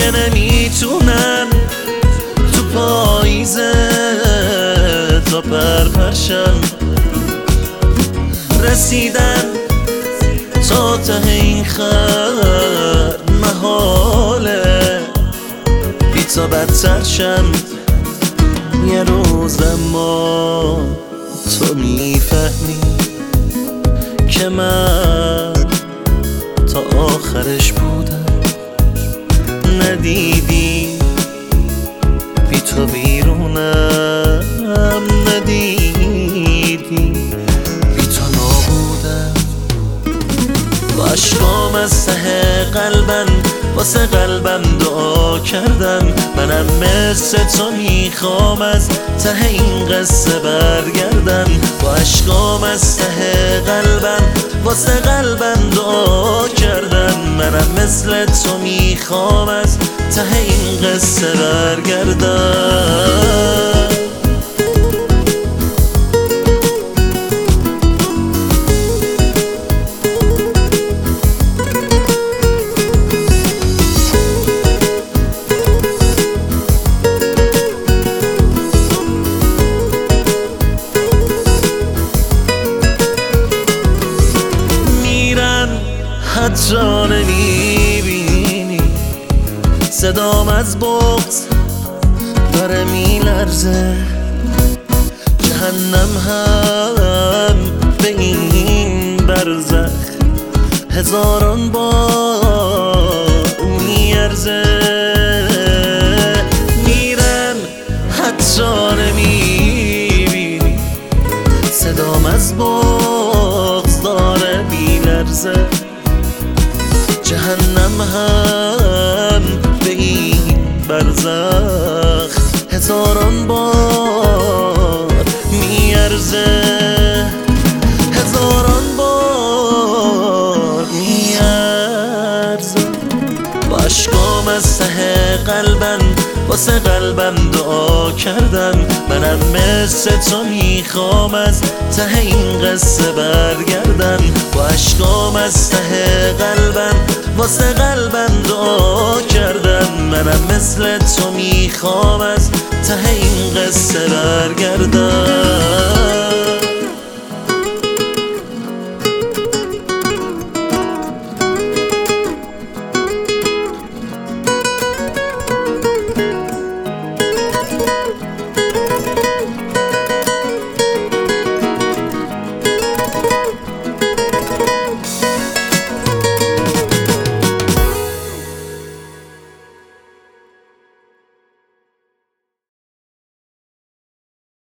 دیگه نمیتونن تو پاییزه تا پرپرشن. رسیدن تا ته این خط محاله بی تا بدتر شن. یه روز اما تو میفهمی که من تا آخرش بودم. ندیدی بی تو بیرونم، ندیدی بی تو نابودم. با عشقام از ته قلبم واسه قلبم دعا کردم. منم مثل تو میخوام از ته این قصه برگردم. با عشقام از ته قلبم واسه قلبم دعا کردم. منم مثل تو میخوام از ته این قصه برگردم. حتی نمیبینی صدام از بغض داره میلرزه. جهنم هم به این برزخ هزاران بار میارزه. میرم حتی نمیبینی صدام از بغض داره میلرزه. جهنم هم به این برزخ هزاران بار میارزه. هزاران بار میارزه. با عشقام از ته قلبم واسه قلبم دعا کردم. منم مثل تو میخوام از ته این قصه برگردم. با عشقام از ته قلبم واسه قلبم دعا کردم. منم مثل تو میخوام از ته این قصه برگردم.